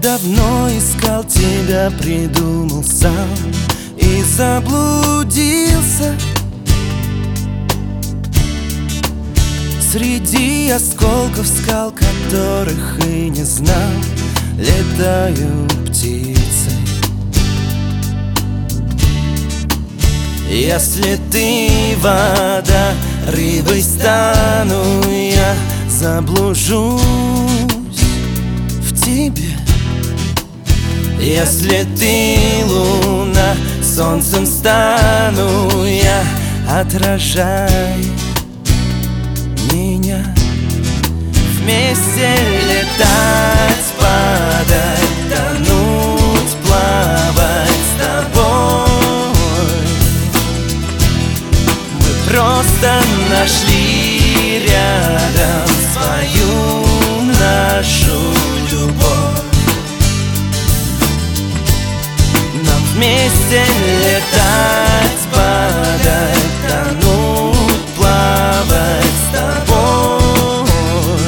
давно искал тебя, придумал сам и заблудился среди осколков скал, которых и не знал. Летаю птицей. Если ты вода, рыбой стану я, заблужусь в тебе. Если ты луна, солнцем стану я, отражай меня. Вместе летать, падать, тонуть, плавать с тобой. Мы просто нашли рядом свою нашу любовь. Нам вместе летать, падать, тонуть, плавать с тобой.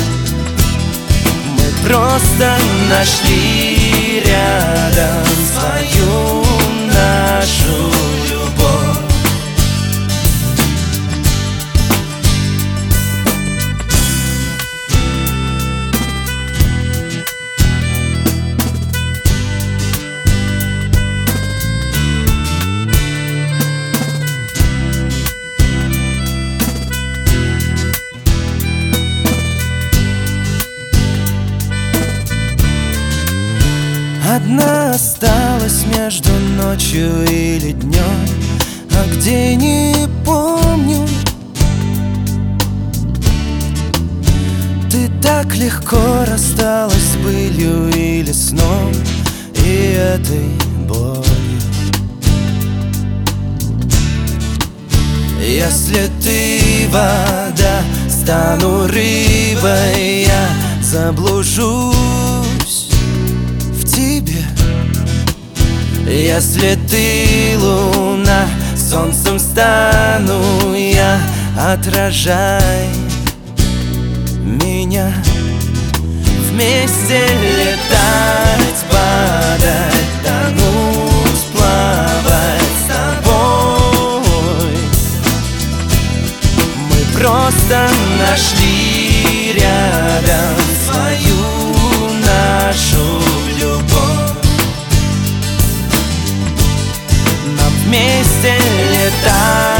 Мы просто нашли рядом свою нашу любовь. Одна осталась между ночью или днем, а где не помню. Ты так легко рассталась с былью или сном и этой болью. Если ты вода, стану рыбой я, заблужусь в тебе. Если ты луна, солнцем стану я, отражай меня. Вместе летать, падать, тонуть, плавать с тобой. Мы просто нашли рядом свою нашу любовь. Нам вместе летать,